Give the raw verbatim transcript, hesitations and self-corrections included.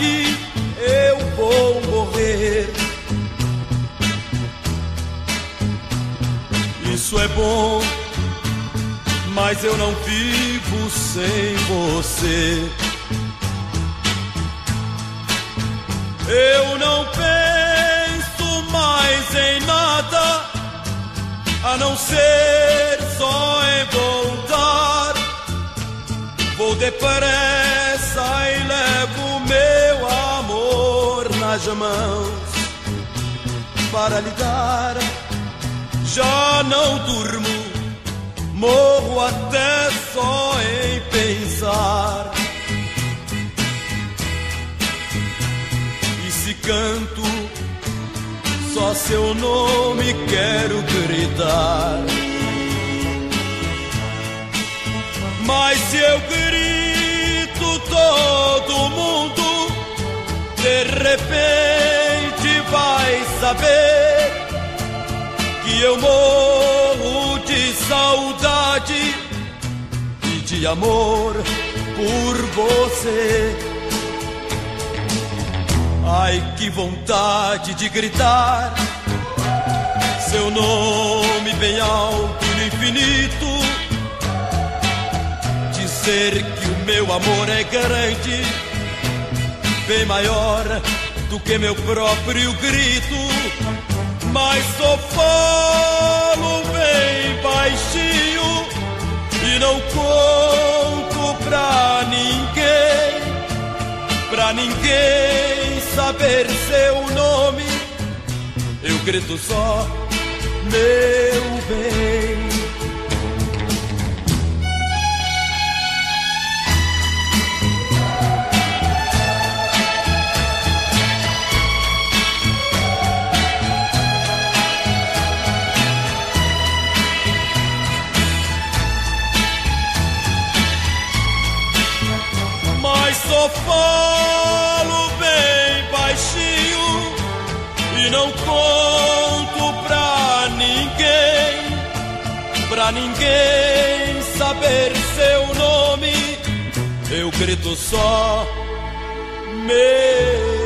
aqui eu vou morrer. Isso é bom, mas eu não vivo sem você. Eu não penso mais em nada, a não ser só em voltar. Vou depressa e levo meu amor nas mãos para lhe dar. Já não durmo, morro até só em pensar. E se canto, só seu nome quero gritar. Mas se eu grito, todo mundo de repente vai saber que eu morro de saudade e de amor por você. Ai, que vontade de gritar seu nome bem alto no infinito, dizer que o meu amor é grande, bem maior do que meu próprio grito. Mas só falo bem baixinho e não conto pra ninguém, pra ninguém saber seu nome. Eu grito só, meu bem. Mas só falo bem baixinho e não conto pra ninguém, pra ninguém saber seu nome. Eu grito só, meu